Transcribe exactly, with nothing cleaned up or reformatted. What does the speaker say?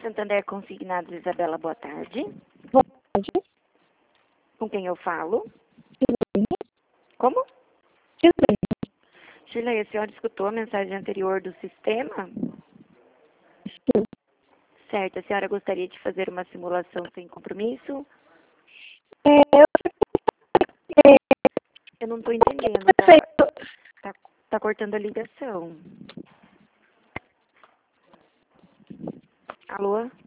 Santander Consignados, Isabela, boa tarde. Boa tarde. Com quem eu falo? Gislaine. Como? Gislaine. Shirley, a senhora escutou a mensagem anterior do sistema? Sim. Certo, a senhora gostaria de fazer uma simulação sem compromisso? É, eu é, Eu não estou entendendo, tá, feito. tá, tá cortando a ligação. Alô?